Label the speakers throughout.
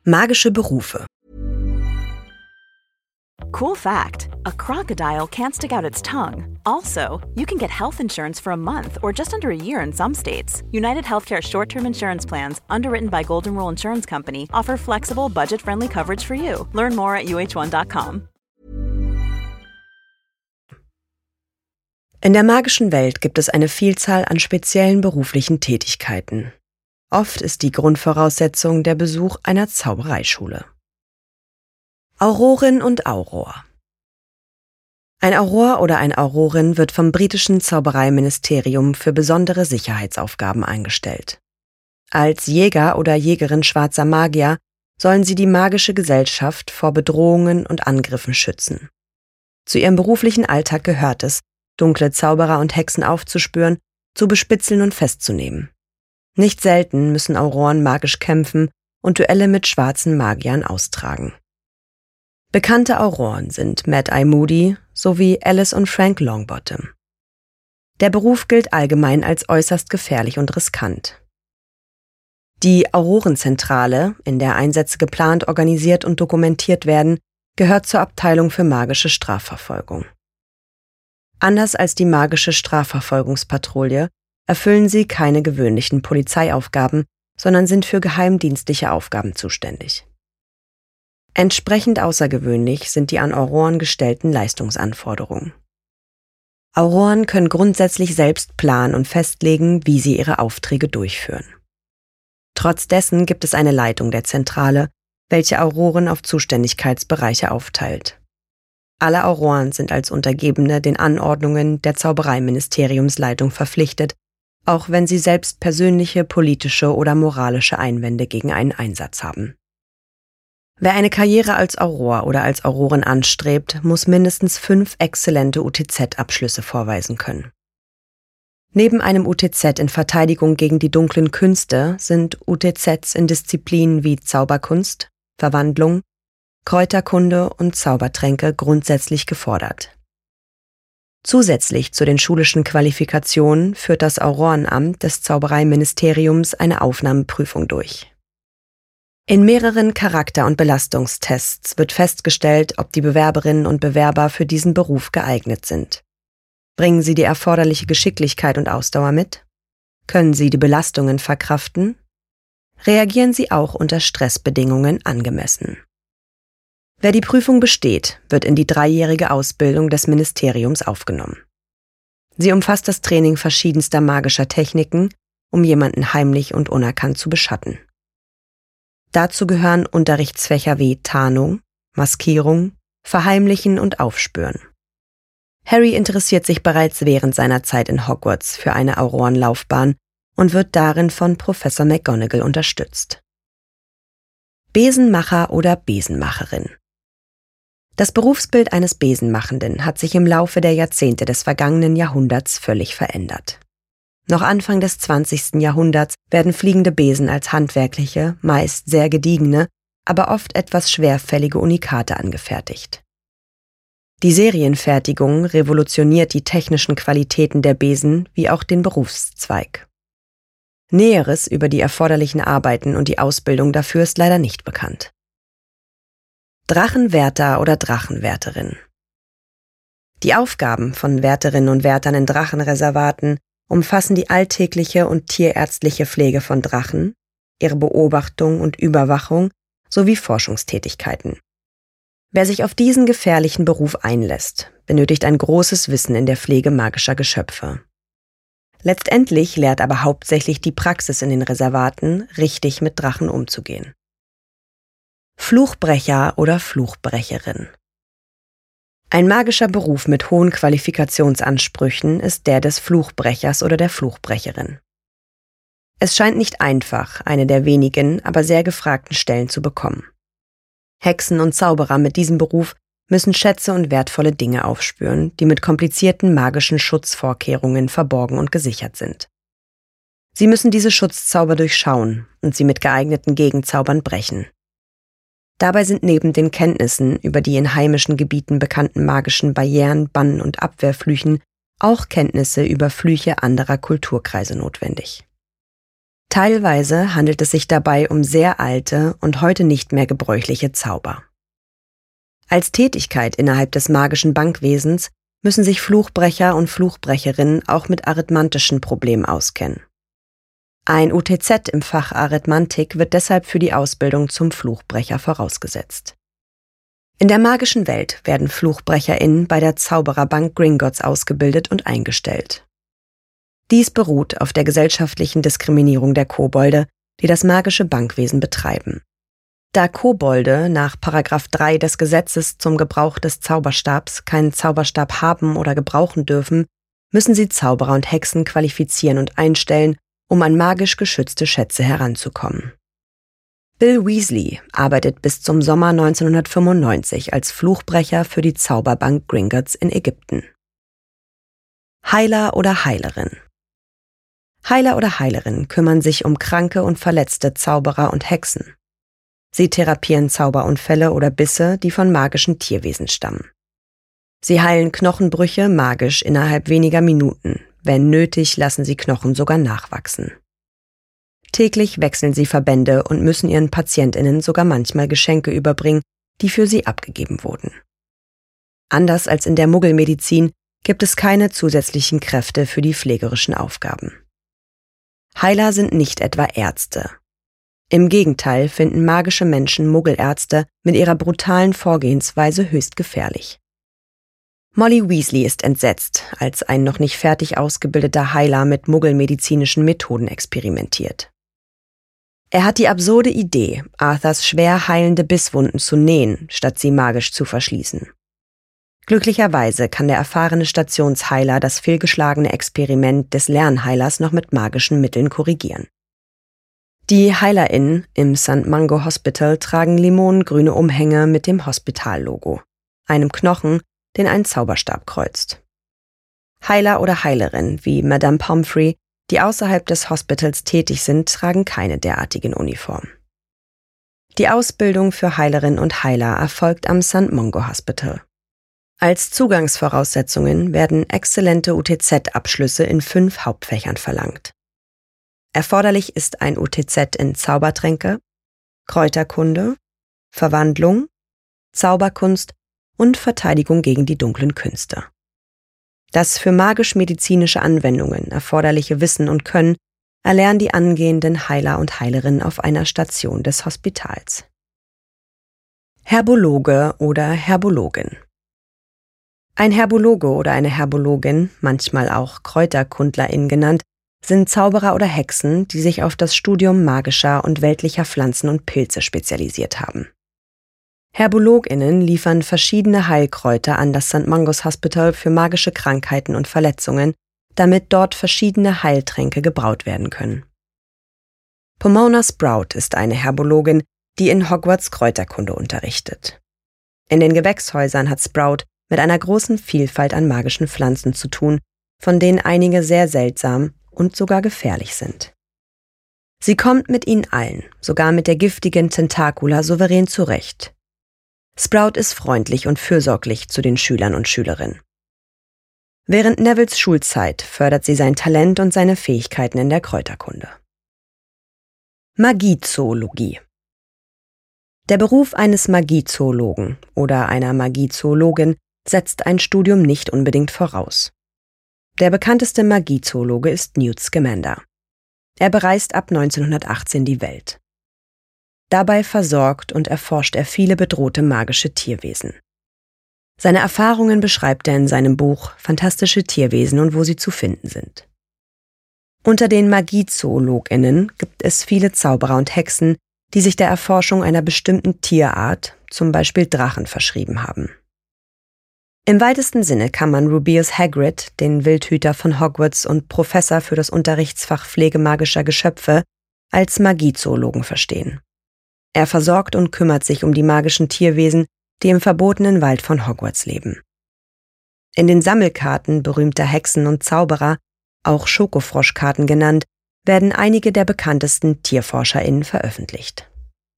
Speaker 1: Magische Berufe.
Speaker 2: Cool fact, a crocodile can't stick out its tongue. Also, you can get health insurance for a month or just under a year in some states. United Healthcare short-term insurance plans, underwritten by Golden Rule Insurance Company, offer flexible, budget-friendly coverage for you. Learn more at uh1.com.
Speaker 1: In der magischen Welt gibt es eine Vielzahl an speziellen beruflichen Tätigkeiten. Oft ist die Grundvoraussetzung der Besuch einer Zaubereischule. Aurorin und Auror. Ein Auror oder eine Aurorin wird vom britischen Zaubereiministerium für besondere Sicherheitsaufgaben eingestellt. Als Jäger oder Jägerin schwarzer Magier sollen sie die magische Gesellschaft vor Bedrohungen und Angriffen schützen. Zu ihrem beruflichen Alltag gehört es, dunkle Zauberer und Hexen aufzuspüren, zu bespitzeln und festzunehmen. Nicht selten müssen Auroren magisch kämpfen und Duelle mit schwarzen Magiern austragen. Bekannte Auroren sind Mad-Eye Moody sowie Alice und Frank Longbottom. Der Beruf gilt allgemein als äußerst gefährlich und riskant. Die Aurorenzentrale, in der Einsätze geplant, organisiert und dokumentiert werden, gehört zur Abteilung für magische Strafverfolgung. Anders als die magische Strafverfolgungspatrouille erfüllen sie keine gewöhnlichen Polizeiaufgaben, sondern sind für geheimdienstliche Aufgaben zuständig. Entsprechend außergewöhnlich sind die an Auroren gestellten Leistungsanforderungen. Auroren können grundsätzlich selbst planen und festlegen, wie sie ihre Aufträge durchführen. Trotz dessen gibt es eine Leitung der Zentrale, welche Auroren auf Zuständigkeitsbereiche aufteilt. Alle Auroren sind als Untergebene den Anordnungen der Zaubereiministeriumsleitung verpflichtet, auch wenn sie selbst persönliche, politische oder moralische Einwände gegen einen Einsatz haben. Wer eine Karriere als Auror oder als Aurorin anstrebt, muss mindestens 5 exzellente UTZ-Abschlüsse vorweisen können. Neben einem UTZ in Verteidigung gegen die dunklen Künste sind UTZs in Disziplinen wie Zauberkunst, Verwandlung, Kräuterkunde und Zaubertränke grundsätzlich gefordert. Zusätzlich zu den schulischen Qualifikationen führt das Aurorenamt des Zaubereiministeriums eine Aufnahmeprüfung durch. In mehreren Charakter- und Belastungstests wird festgestellt, ob die Bewerberinnen und Bewerber für diesen Beruf geeignet sind. Bringen sie die erforderliche Geschicklichkeit und Ausdauer mit? Können sie die Belastungen verkraften? Reagieren sie auch unter Stressbedingungen angemessen? Wer die Prüfung besteht, wird in die 3-jährige Ausbildung des Ministeriums aufgenommen. Sie umfasst das Training verschiedenster magischer Techniken, um jemanden heimlich und unerkannt zu beschatten. Dazu gehören Unterrichtsfächer wie Tarnung, Maskierung, Verheimlichen und Aufspüren. Harry interessiert sich bereits während seiner Zeit in Hogwarts für eine Aurorenlaufbahn und wird darin von Professor McGonagall unterstützt. Besenmacher oder Besenmacherin. Das Berufsbild eines Besenmachenden hat sich im Laufe der Jahrzehnte des vergangenen Jahrhunderts völlig verändert. Noch Anfang des 20. Jahrhunderts werden fliegende Besen als handwerkliche, meist sehr gediegene, aber oft etwas schwerfällige Unikate angefertigt. Die Serienfertigung revolutioniert die technischen Qualitäten der Besen wie auch den Berufszweig. Näheres über die erforderlichen Arbeiten und die Ausbildung dafür ist leider nicht bekannt. Drachenwärter oder Drachenwärterin. Die Aufgaben von Wärterinnen und Wärtern in Drachenreservaten umfassen die alltägliche und tierärztliche Pflege von Drachen, ihre Beobachtung und Überwachung sowie Forschungstätigkeiten. Wer sich auf diesen gefährlichen Beruf einlässt, benötigt ein großes Wissen in der Pflege magischer Geschöpfe. Letztendlich lehrt aber hauptsächlich die Praxis in den Reservaten, richtig mit Drachen umzugehen. Fluchbrecher oder Fluchbrecherin. Ein magischer Beruf mit hohen Qualifikationsansprüchen ist der des Fluchbrechers oder der Fluchbrecherin. Es scheint nicht einfach, eine der wenigen, aber sehr gefragten Stellen zu bekommen. Hexen und Zauberer mit diesem Beruf müssen Schätze und wertvolle Dinge aufspüren, die mit komplizierten magischen Schutzvorkehrungen verborgen und gesichert sind. Sie müssen diese Schutzzauber durchschauen und sie mit geeigneten Gegenzaubern brechen. Dabei sind neben den Kenntnissen über die in heimischen Gebieten bekannten magischen Barrieren, Bannen und Abwehrflüchen auch Kenntnisse über Flüche anderer Kulturkreise notwendig. Teilweise handelt es sich dabei um sehr alte und heute nicht mehr gebräuchliche Zauber. Als Tätigkeit innerhalb des magischen Bankwesens müssen sich Fluchbrecher und Fluchbrecherinnen auch mit arithmetischen Problemen auskennen. Ein UTZ im Fach Arithmantik wird deshalb für die Ausbildung zum Fluchbrecher vorausgesetzt. In der magischen Welt werden FluchbrecherInnen bei der Zaubererbank Gringotts ausgebildet und eingestellt. Dies beruht auf der gesellschaftlichen Diskriminierung der Kobolde, die das magische Bankwesen betreiben. Da Kobolde nach § 3 des Gesetzes zum Gebrauch des Zauberstabs keinen Zauberstab haben oder gebrauchen dürfen, müssen sie Zauberer und Hexen qualifizieren und einstellen, um an magisch geschützte Schätze heranzukommen. Bill Weasley arbeitet bis zum Sommer 1995 als Fluchbrecher für die Zauberbank Gringotts in Ägypten. Heiler oder Heilerin. Heiler oder Heilerin kümmern sich um kranke und verletzte Zauberer und Hexen. Sie therapieren Zauberunfälle oder Bisse, die von magischen Tierwesen stammen. Sie heilen Knochenbrüche magisch innerhalb weniger Minuten. Wenn nötig, lassen sie Knochen sogar nachwachsen. Täglich wechseln sie Verbände und müssen ihren PatientInnen sogar manchmal Geschenke überbringen, die für sie abgegeben wurden. Anders als in der Muggelmedizin gibt es keine zusätzlichen Kräfte für die pflegerischen Aufgaben. Heiler sind nicht etwa Ärzte. Im Gegenteil finden magische Menschen Muggelärzte mit ihrer brutalen Vorgehensweise höchst gefährlich. Molly Weasley ist entsetzt, als ein noch nicht fertig ausgebildeter Heiler mit muggelmedizinischen Methoden experimentiert. Er hat die absurde Idee, Arthurs schwer heilende Bisswunden zu nähen, statt sie magisch zu verschließen. Glücklicherweise kann der erfahrene Stationsheiler das fehlgeschlagene Experiment des Lernheilers noch mit magischen Mitteln korrigieren. Die HeilerInnen im St. Mungo Hospital tragen limonengrüne Umhänge mit dem Hospitallogo, einem Knochen, den ein Zauberstab kreuzt. Heiler oder Heilerin wie Madame Pomfrey, die außerhalb des Hospitals tätig sind, tragen keine derartigen Uniformen. Die Ausbildung für Heilerinnen und Heiler erfolgt am St. Mungo Hospital. Als Zugangsvoraussetzungen werden exzellente UTZ-Abschlüsse in 5 Hauptfächern verlangt. Erforderlich ist ein UTZ in Zaubertränke, Kräuterkunde, Verwandlung, Zauberkunst und Verteidigung gegen die dunklen Künste. Das für magisch-medizinische Anwendungen erforderliche Wissen und Können erlernen die angehenden Heiler und Heilerinnen auf einer Station des Hospitals. Herbologe oder Herbologin. Ein Herbologe oder eine Herbologin, manchmal auch KräuterkundlerIn genannt, sind Zauberer oder Hexen, die sich auf das Studium magischer und weltlicher Pflanzen und Pilze spezialisiert haben. HerbologInnen liefern verschiedene Heilkräuter an das St. Mungo's Hospital für magische Krankheiten und Verletzungen, damit dort verschiedene Heiltränke gebraut werden können. Pomona Sprout ist eine Herbologin, die in Hogwarts Kräuterkunde unterrichtet. In den Gewächshäusern hat Sprout mit einer großen Vielfalt an magischen Pflanzen zu tun, von denen einige sehr seltsam und sogar gefährlich sind. Sie kommt mit ihnen allen, sogar mit der giftigen Tentacula, souverän zurecht. Sprout ist freundlich und fürsorglich zu den Schülern und Schülerinnen. Während Nevilles Schulzeit fördert sie sein Talent und seine Fähigkeiten in der Kräuterkunde. Magiezoologie. Der Beruf eines Magiezoologen oder einer Magiezoologin setzt ein Studium nicht unbedingt voraus. Der bekannteste Magiezoologe ist Newt Scamander. Er bereist ab 1918 die Welt. Dabei versorgt und erforscht er viele bedrohte magische Tierwesen. Seine Erfahrungen beschreibt er in seinem Buch Fantastische Tierwesen und wo sie zu finden sind. Unter den MagiezoologInnen gibt es viele Zauberer und Hexen, die sich der Erforschung einer bestimmten Tierart, zum Beispiel Drachen, verschrieben haben. Im weitesten Sinne kann man Rubeus Hagrid, den Wildhüter von Hogwarts und Professor für das Unterrichtsfach Pflege magischer Geschöpfe, als Magiezoologen verstehen. Er versorgt und kümmert sich um die magischen Tierwesen, die im verbotenen Wald von Hogwarts leben. In den Sammelkarten berühmter Hexen und Zauberer, auch Schokofroschkarten genannt, werden einige der bekanntesten TierforscherInnen veröffentlicht.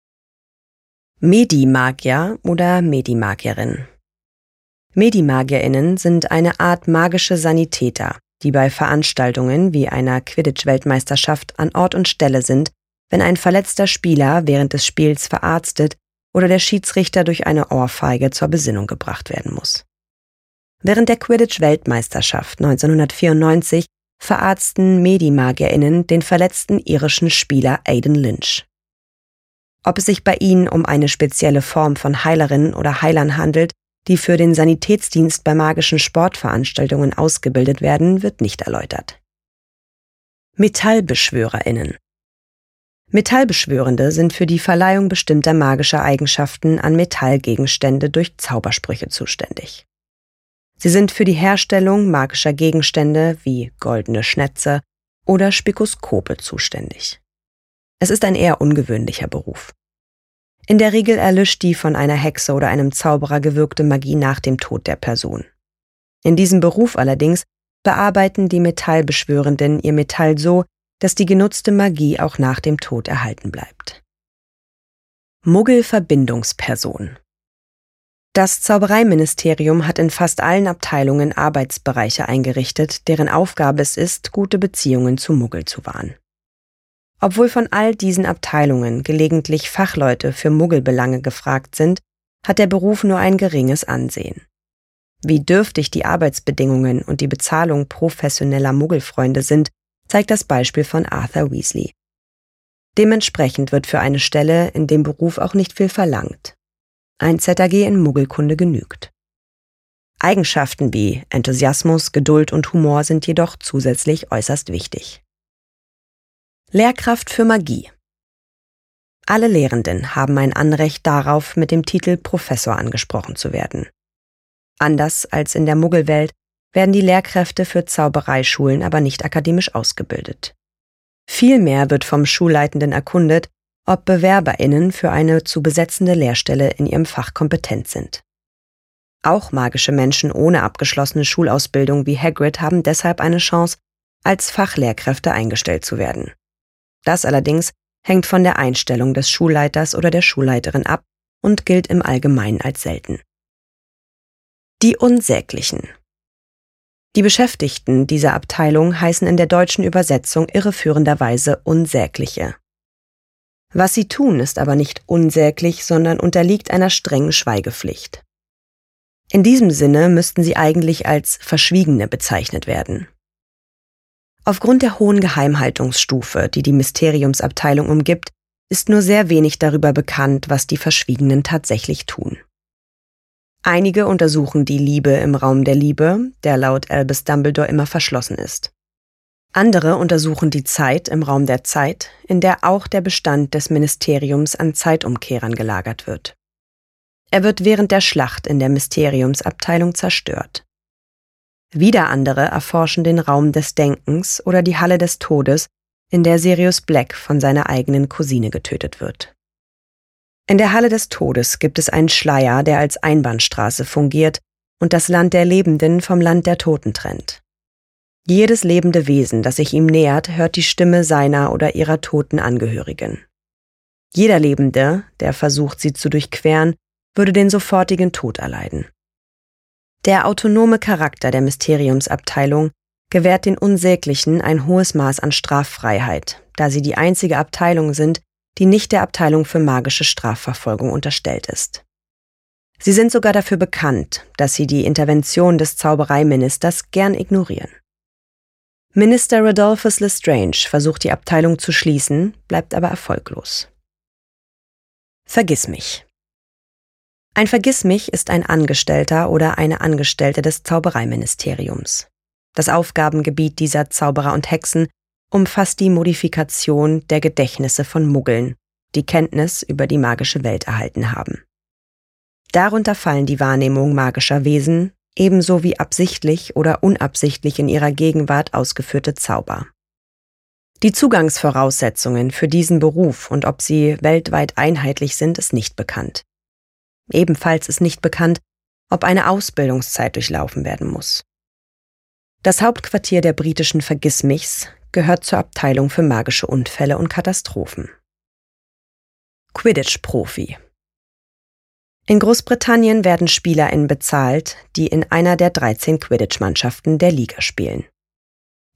Speaker 1: Medimagier oder Medimagierin. MediMagierInnen sind eine Art magische Sanitäter, die bei Veranstaltungen wie einer Quidditch-Weltmeisterschaft an Ort und Stelle sind, wenn ein verletzter Spieler während des Spiels verarztet oder der Schiedsrichter durch eine Ohrfeige zur Besinnung gebracht werden muss. Während der Quidditch-Weltmeisterschaft 1994 verarzten MediMagierInnen den verletzten irischen Spieler Aidan Lynch. Ob es sich bei ihnen um eine spezielle Form von Heilerinnen oder Heilern handelt, die für den Sanitätsdienst bei magischen Sportveranstaltungen ausgebildet werden, wird nicht erläutert. MetallbeschwörerInnen. Metallbeschwörende sind für die Verleihung bestimmter magischer Eigenschaften an Metallgegenstände durch Zaubersprüche zuständig. Sie sind für die Herstellung magischer Gegenstände wie goldene Schnätze oder Spikoskope zuständig. Es ist ein eher ungewöhnlicher Beruf. In der Regel erlischt die von einer Hexe oder einem Zauberer gewirkte Magie nach dem Tod der Person. In diesem Beruf allerdings bearbeiten die Metallbeschwörenden ihr Metall so, dass die genutzte Magie auch nach dem Tod erhalten bleibt. Muggel-Verbindungsperson. Das Zaubereiministerium hat in fast allen Abteilungen Arbeitsbereiche eingerichtet, deren Aufgabe es ist, gute Beziehungen zu Muggel zu wahren. Obwohl von all diesen Abteilungen gelegentlich Fachleute für Muggelbelange gefragt sind, hat der Beruf nur ein geringes Ansehen. Wie dürftig die Arbeitsbedingungen und die Bezahlung professioneller Muggelfreunde sind, zeigt das Beispiel von Arthur Weasley. Dementsprechend wird für eine Stelle in dem Beruf auch nicht viel verlangt. Ein ZAG in Muggelkunde genügt. Eigenschaften wie Enthusiasmus, Geduld und Humor sind jedoch zusätzlich äußerst wichtig. Lehrkraft für Magie. Alle Lehrenden haben ein Anrecht darauf, mit dem Titel Professor angesprochen zu werden. Anders als in der Muggelwelt werden die Lehrkräfte für Zaubereischulen aber nicht akademisch ausgebildet. Vielmehr wird vom Schulleitenden erkundet, ob BewerberInnen für eine zu besetzende Lehrstelle in ihrem Fach kompetent sind. Auch magische Menschen ohne abgeschlossene Schulausbildung wie Hagrid haben deshalb eine Chance, als Fachlehrkräfte eingestellt zu werden. Das allerdings hängt von der Einstellung des Schulleiters oder der Schulleiterin ab und gilt im Allgemeinen als selten. Die Unsäglichen. Die Beschäftigten dieser Abteilung heißen in der deutschen Übersetzung irreführenderweise Unsägliche. Was sie tun, ist aber nicht unsäglich, sondern unterliegt einer strengen Schweigepflicht. In diesem Sinne müssten sie eigentlich als Verschwiegene bezeichnet werden. Aufgrund der hohen Geheimhaltungsstufe, die die Mysteriumsabteilung umgibt, ist nur sehr wenig darüber bekannt, was die Verschwiegenen tatsächlich tun. Einige untersuchen die Liebe im Raum der Liebe, der laut Albus Dumbledore immer verschlossen ist. Andere untersuchen die Zeit im Raum der Zeit, in der auch der Bestand des Ministeriums an Zeitumkehrern gelagert wird. Er wird während der Schlacht in der Mysteriumsabteilung zerstört. Wieder andere erforschen den Raum des Denkens oder die Halle des Todes, in der Sirius Black von seiner eigenen Cousine getötet wird. In der Halle des Todes gibt es einen Schleier, der als Einbahnstraße fungiert und das Land der Lebenden vom Land der Toten trennt. Jedes lebende Wesen, das sich ihm nähert, hört die Stimme seiner oder ihrer toten Angehörigen. Jeder Lebende, der versucht, sie zu durchqueren, würde den sofortigen Tod erleiden. Der autonome Charakter der Mysteriumsabteilung gewährt den Unsäglichen ein hohes Maß an Straffreiheit, da sie die einzige Abteilung sind, die nicht der Abteilung für magische Strafverfolgung unterstellt ist. Sie sind sogar dafür bekannt, dass sie die Intervention des Zaubereiministers gern ignorieren. Minister Rodolphus Lestrange versucht die Abteilung zu schließen, bleibt aber erfolglos. Vergissmich. Ein Vergissmich ist ein Angestellter oder eine Angestellte des Zaubereiministeriums. Das Aufgabengebiet dieser Zauberer und Hexen umfasst die Modifikation der Gedächtnisse von Muggeln, die Kenntnis über die magische Welt erhalten haben. Darunter fallen die Wahrnehmung magischer Wesen, ebenso wie absichtlich oder unabsichtlich in ihrer Gegenwart ausgeführte Zauber. Die Zugangsvoraussetzungen für diesen Beruf und ob sie weltweit einheitlich sind, ist nicht bekannt. Ebenfalls ist nicht bekannt, ob eine Ausbildungszeit durchlaufen werden muss. Das Hauptquartier der britischen Vergissmichs gehört zur Abteilung für magische Unfälle und Katastrophen. Quidditch-Profi. In Großbritannien werden SpielerInnen bezahlt, die in einer der 13 Quidditch-Mannschaften der Liga spielen.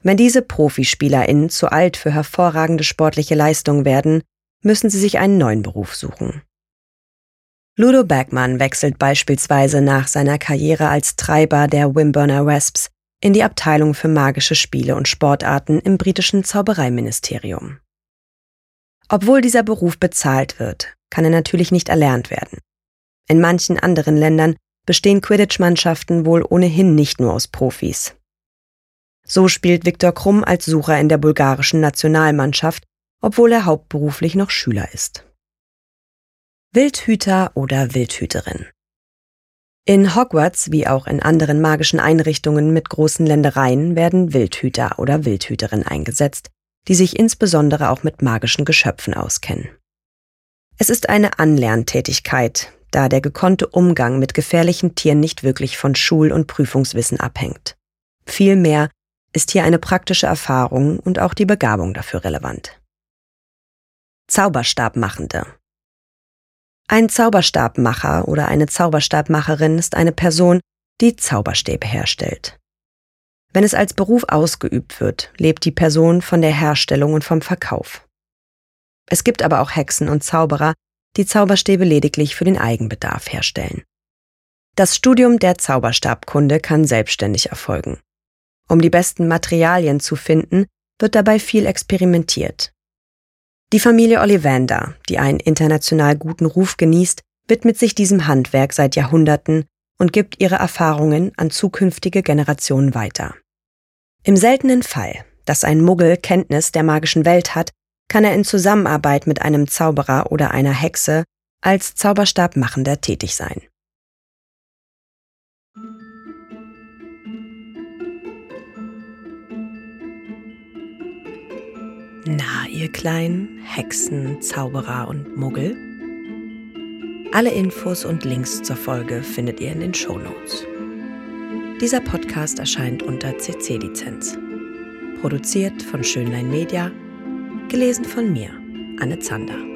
Speaker 1: Wenn diese ProfispielerInnen zu alt für hervorragende sportliche Leistungen werden, müssen sie sich einen neuen Beruf suchen. Ludo Bagman wechselt beispielsweise nach seiner Karriere als Treiber der Wimborner Wasps in die Abteilung für magische Spiele und Sportarten im britischen Zaubereiministerium. Obwohl dieser Beruf bezahlt wird, kann er natürlich nicht erlernt werden. In manchen anderen Ländern bestehen Quidditch-Mannschaften wohl ohnehin nicht nur aus Profis. So spielt Viktor Krumm als Sucher in der bulgarischen Nationalmannschaft, obwohl er hauptberuflich noch Schüler ist. Wildhüter oder Wildhüterin. In Hogwarts, wie auch in anderen magischen Einrichtungen mit großen Ländereien, werden Wildhüter oder Wildhüterin eingesetzt, die sich insbesondere auch mit magischen Geschöpfen auskennen. Es ist eine Anlerntätigkeit, da der gekonnte Umgang mit gefährlichen Tieren nicht wirklich von Schul- und Prüfungswissen abhängt. Vielmehr ist hier eine praktische Erfahrung und auch die Begabung dafür relevant. Zauberstabmachende. Ein Zauberstabmacher oder eine Zauberstabmacherin ist eine Person, die Zauberstäbe herstellt. Wenn es als Beruf ausgeübt wird, lebt die Person von der Herstellung und vom Verkauf. Es gibt aber auch Hexen und Zauberer, die Zauberstäbe lediglich für den Eigenbedarf herstellen. Das Studium der Zauberstabkunde kann selbstständig erfolgen. Um die besten Materialien zu finden, wird dabei viel experimentiert. Die Familie Ollivander, die einen international guten Ruf genießt, widmet sich diesem Handwerk seit Jahrhunderten und gibt ihre Erfahrungen an zukünftige Generationen weiter. Im seltenen Fall, dass ein Muggel Kenntnis der magischen Welt hat, kann er in Zusammenarbeit mit einem Zauberer oder einer Hexe als Zauberstabmachender tätig sein. Na, ihr kleinen Hexen, Zauberer und Muggel? Alle Infos und Links zur Folge findet ihr in den Shownotes. Dieser Podcast erscheint unter CC-Lizenz. Produziert von Schönlein Media, gelesen von mir, Anne Zander.